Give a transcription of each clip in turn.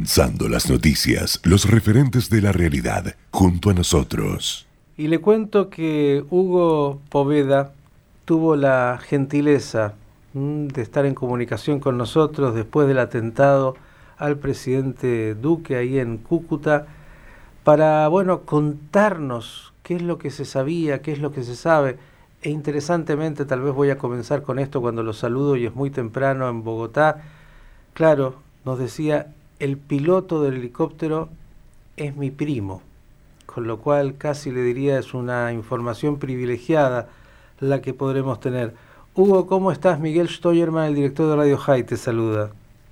Condensando las noticias, los referentes de la realidad, junto a nosotros. Y le cuento que Hugo Poveda tuvo la gentileza de estar en comunicación con nosotros después del atentado al presidente Duque ahí en Cúcuta para, contarnos qué es lo que se sabía, qué es lo que se sabe. E interesantemente, tal vez voy a comenzar con esto cuando lo saludo y es muy temprano en Bogotá. Claro, nos decía, el piloto del helicóptero es mi primo, con lo cual casi le diría es una información privilegiada la que podremos tener. Hugo, ¿cómo estás? Miguel Steuermann, el director de Radio High, te saluda.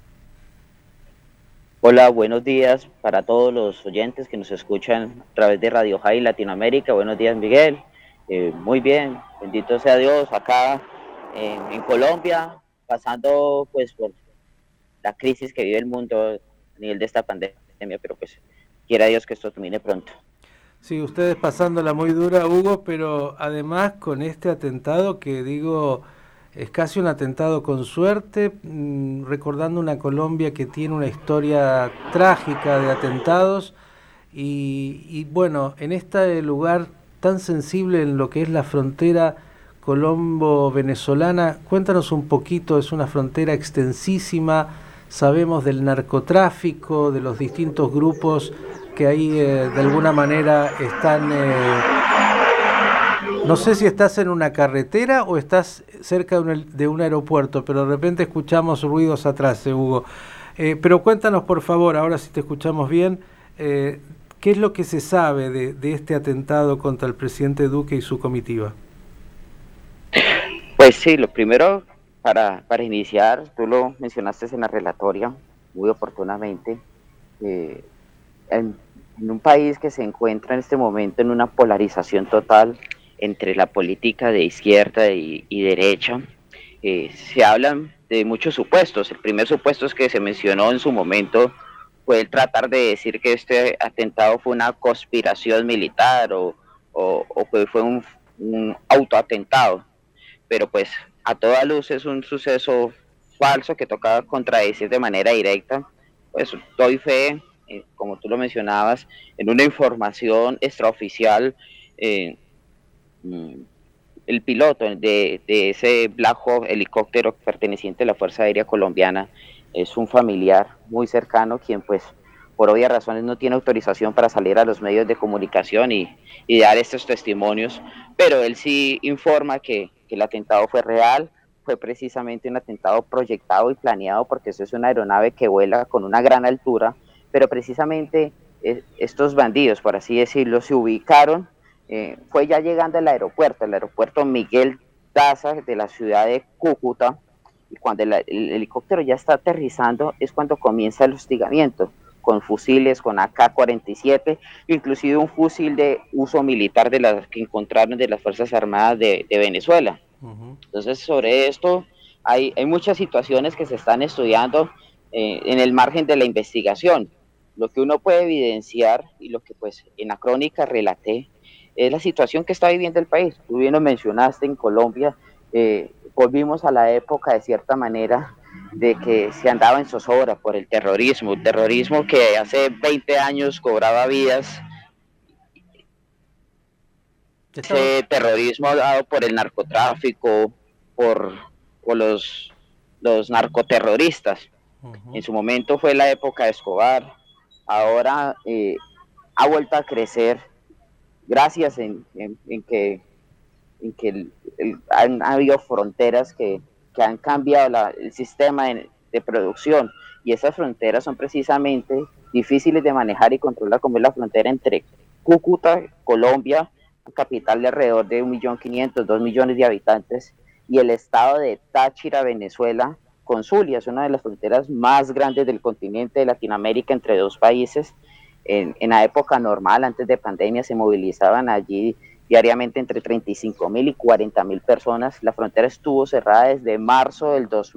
Hola, buenos días para todos los oyentes que nos escuchan a través de Radio High Latinoamérica. Buenos días, Miguel. Muy bien, bendito sea Dios, acá en Colombia, pasando pues por la crisis que vive el mundo a nivel de esta pandemia, pero pues quiera Dios que esto termine pronto. Sí, ustedes pasándola muy dura, Hugo, pero además con este atentado que digo, es casi un atentado con suerte, recordando una Colombia que tiene una historia trágica de atentados y bueno, en este lugar tan sensible en lo que es la frontera colombo-venezolana, cuéntanos un poquito, es una frontera extensísima, sabemos del narcotráfico, de los distintos grupos que ahí de alguna manera están, no sé si estás en una carretera o estás cerca de un aeropuerto, pero de repente escuchamos ruidos atrás, Hugo. Pero cuéntanos por favor, ahora si te escuchamos bien, ¿qué es lo que se sabe de este atentado contra el presidente Duque y su comitiva? Pues sí, lo primero para iniciar, tú lo mencionaste en la relatoria, muy oportunamente, en un país que se encuentra en este momento en una polarización total entre la política de izquierda y derecha, se hablan de muchos supuestos. El primer supuesto es que se mencionó en su momento fue el tratar de decir que este atentado fue una conspiración militar o que fue un autoatentado, pero pues a toda luz es un suceso falso que tocaba contradecir de manera directa. Pues doy fe, como tú lo mencionabas, en una información extraoficial. El piloto de ese Black Hawk helicóptero perteneciente a la Fuerza Aérea Colombiana es un familiar muy cercano, quien pues por obvias razones no tiene autorización para salir a los medios de comunicación y dar estos testimonios, pero él sí informa que el atentado fue real, fue precisamente un atentado proyectado y planeado, porque eso es una aeronave que vuela con una gran altura, pero precisamente estos bandidos, por así decirlo, se ubicaron, fue ya llegando al aeropuerto Miguel Daza de la ciudad de Cúcuta, y cuando el helicóptero ya está aterrizando es cuando comienza el hostigamiento, con fusiles, con AK-47, inclusive un fusil de uso militar de las que encontraron de las Fuerzas Armadas de Venezuela. Entonces, sobre esto hay muchas situaciones que se están estudiando en el margen de la investigación. Lo que uno puede evidenciar y lo que pues en la crónica relaté es la situación que está viviendo el país. Tú bien lo mencionaste, en Colombia volvimos a la época de cierta manera de que se andaba en zozobra por el terrorismo que hace 20 años cobraba vidas, ese terrorismo dado por el narcotráfico, por los narcoterroristas. En su momento fue la época de Escobar, ahora ha vuelto a crecer gracias en que han habido fronteras que han cambiado el sistema de producción, y esas fronteras son precisamente difíciles de manejar y controlar, como es la frontera entre Cúcuta, Colombia, capital de alrededor de 1.500.000, 2 millones de habitantes, y el estado de Táchira, Venezuela, con Zulia, es una de las fronteras más grandes del continente de Latinoamérica entre dos países. En la época normal, antes de pandemia, se movilizaban allí diariamente entre 35.000 y 40.000 personas. La frontera estuvo cerrada desde marzo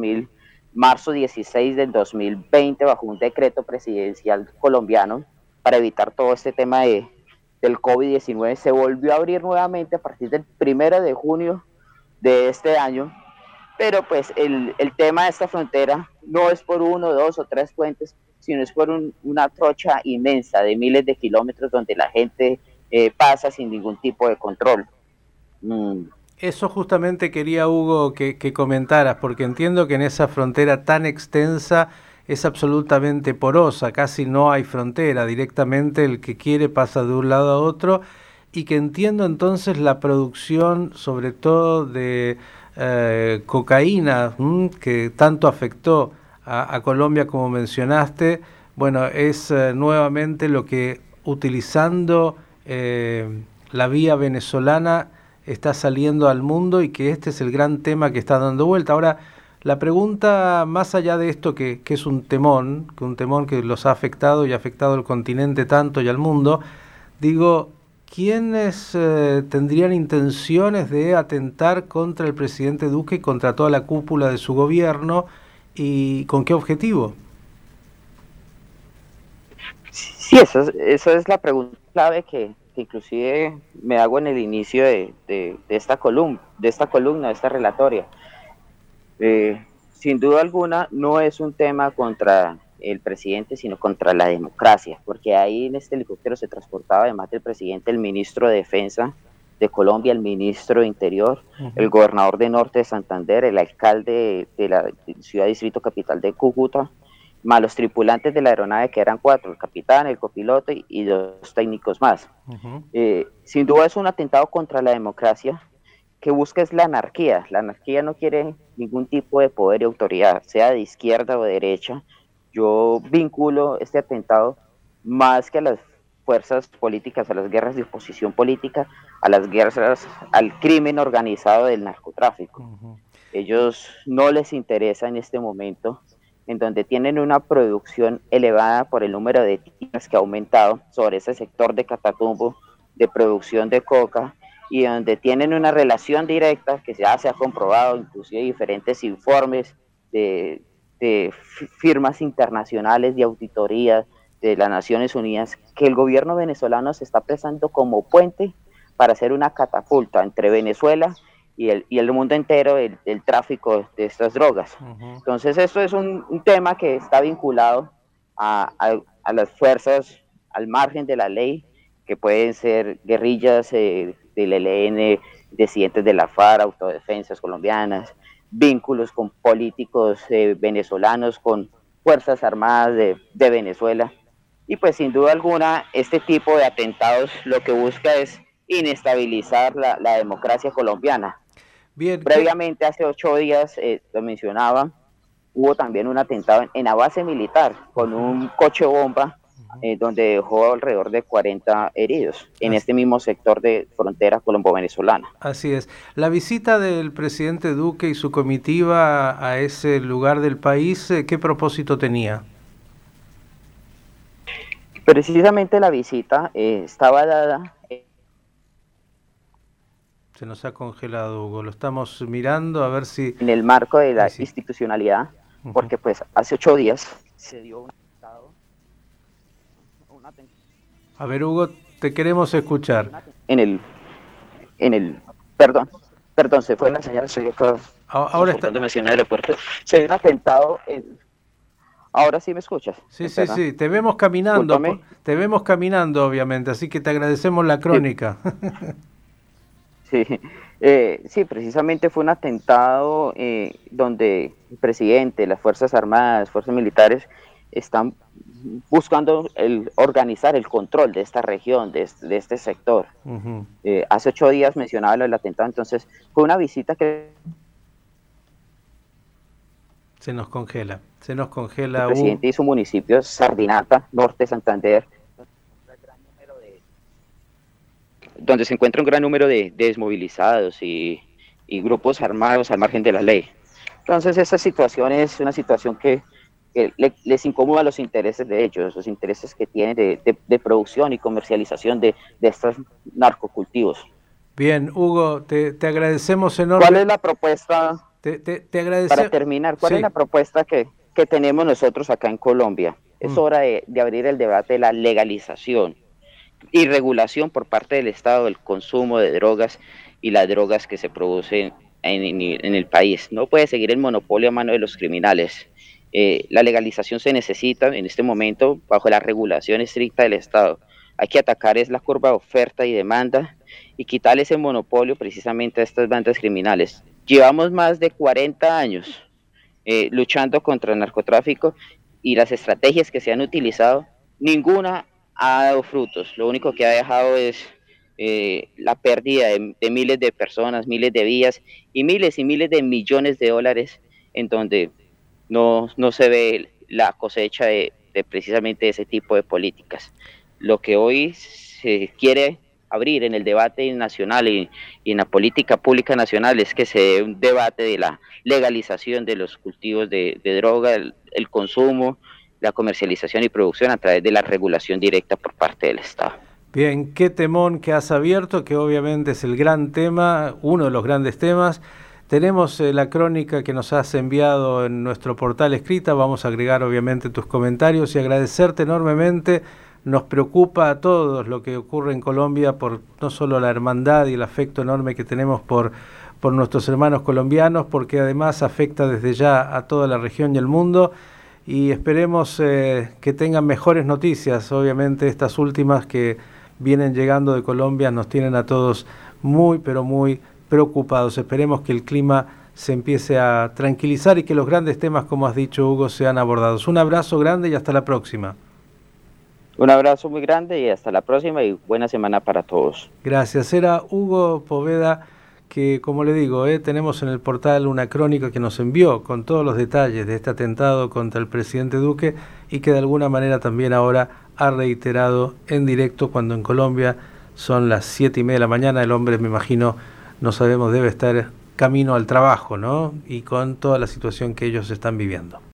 16 del 2020, bajo un decreto presidencial colombiano para evitar todo este tema del COVID-19. Se volvió a abrir nuevamente a partir del 1 de junio de este año, pero pues el tema de esta frontera no es por 1, 2 o 3 puentes, sino es por una trocha inmensa de miles de kilómetros donde la gente pasa sin ningún tipo de control. Eso justamente quería, Hugo, que comentaras, porque entiendo que en esa frontera tan extensa es absolutamente porosa, casi no hay frontera, directamente el que quiere pasa de un lado a otro, y que entiendo entonces la producción, sobre todo de cocaína, que tanto afectó a Colombia como mencionaste, bueno, es nuevamente lo que utilizando la vía venezolana está saliendo al mundo, y que este es el gran tema que está dando vuelta. Ahora, la pregunta, más allá de esto que es un temón que los ha afectado y ha afectado al continente tanto y al mundo, digo, ¿quiénes tendrían intenciones de atentar contra el presidente Duque y contra toda la cúpula de su gobierno, y con qué objetivo? Sí, esa es la pregunta clave que inclusive me hago en el inicio de esta columna, de esta relatoria. Sin duda alguna no es un tema contra el presidente, sino contra la democracia, porque ahí en este helicóptero se transportaba, además del presidente, el ministro de Defensa de Colombia, el ministro de Interior, el gobernador de Norte de Santander, el alcalde de la ciudad distrito capital de Cúcuta, más los tripulantes de la aeronave, que eran 4, el capitán, el copiloto y 2 técnicos más. Sin duda es un atentado contra la democracia que busca es la anarquía. La anarquía no quiere ningún tipo de poder y autoridad, sea de izquierda o de derecha. Yo vinculo este atentado más que a las fuerzas políticas, a las guerras de oposición política, a las guerras, al crimen organizado del narcotráfico. Ellos no les interesa en este momento, en donde tienen una producción elevada por el número de tiendas que ha aumentado sobre ese sector de Catatumbo, de producción de coca, y donde tienen una relación directa que ya se ha comprobado, inclusive diferentes informes de firmas internacionales de auditoría de las Naciones Unidas, que el gobierno venezolano se está prestando como puente para hacer una catapulta entre Venezuela y el mundo entero del tráfico de estas drogas. Entonces esto es un tema que está vinculado a las fuerzas al margen de la ley, que pueden ser guerrillas del ELN, disidentes de la FARC, autodefensas colombianas, vínculos con políticos venezolanos, con fuerzas armadas de Venezuela. Y pues sin duda alguna este tipo de atentados lo que busca es inestabilizar la democracia colombiana. Bien, previamente, hace 8 días, lo mencionaba, hubo también un atentado en la base militar con un coche bomba, donde dejó alrededor de 40 heridos en este mismo sector de frontera colombo-venezolana. Así es. La visita del presidente Duque y su comitiva a ese lugar del país, ¿qué propósito tenía? Precisamente la visita estaba dada... Se nos ha congelado, Hugo. Lo estamos mirando a ver si... En el marco de la institucionalidad, porque pues hace 8 días se dio un atentado. A ver, Hugo, te queremos escuchar. Perdón, se fue la señal, estoy acá. Ahora está... mencioné el aeropuerto. Se dio un atentado Ahora sí me escuchas. Sí, sí, te vemos caminando. Te vemos caminando, obviamente, así que te agradecemos la crónica. Sí, precisamente fue un atentado donde el presidente, las Fuerzas Armadas, fuerzas militares, están buscando organizar el control de esta región, de este sector. Hace 8 días mencionaba lo del atentado, entonces fue una visita que... Se nos congela. El presidente y su municipio, Sardinata, Norte de Santander, donde se encuentra un gran número de desmovilizados y grupos armados al margen de la ley. Entonces esta situación es una situación que les incomoda los intereses de ellos, los intereses que tienen de producción y comercialización de estos narcocultivos. Bien, Hugo, te agradecemos enormemente. ¿Cuál es la propuesta? Te agradecemos. Para terminar, ¿cuál es la propuesta que tenemos nosotros acá en Colombia? Es hora de abrir el debate de la legalización y regulación por parte del Estado del consumo de drogas y las drogas que se producen en el país. No puede seguir el monopolio a mano de los criminales. La legalización se necesita en este momento bajo la regulación estricta del Estado. Hay que atacar es la curva de oferta y demanda y quitar ese monopolio precisamente a estas bandas criminales. Llevamos más de 40 años luchando contra el narcotráfico y las estrategias que se han utilizado, ninguna ha dado frutos. Lo único que ha dejado es la pérdida de miles de personas, miles de vidas y miles de millones de dólares en donde no se ve la cosecha de precisamente ese tipo de políticas. Lo que hoy se quiere abrir en el debate nacional y en la política pública nacional es que se dé un debate de la legalización de los cultivos de droga, el consumo, la comercialización y producción a través de la regulación directa por parte del Estado. Bien, qué temón que has abierto, que obviamente es el gran tema, uno de los grandes temas. Tenemos la crónica que nos has enviado en nuestro portal escrita, vamos a agregar obviamente tus comentarios y agradecerte enormemente. Nos preocupa a todos lo que ocurre en Colombia por no solo la hermandad y el afecto enorme que tenemos por nuestros hermanos colombianos, porque además afecta desde ya a toda la región y el mundo, y esperemos que tengan mejores noticias. Obviamente estas últimas que vienen llegando de Colombia nos tienen a todos muy pero muy preocupados. Esperemos que el clima se empiece a tranquilizar y que los grandes temas, como has dicho, Hugo, sean abordados. Un abrazo grande y hasta la próxima. Un abrazo muy grande y hasta la próxima y buena semana para todos. Gracias. Era Hugo Poveda, que como le digo, tenemos en el portal una crónica que nos envió con todos los detalles de este atentado contra el presidente Duque y que de alguna manera también ahora ha reiterado en directo cuando en Colombia son las 7:30 de la mañana. El hombre, me imagino, no sabemos, debe estar camino al trabajo, ¿no? Y con toda la situación que ellos están viviendo.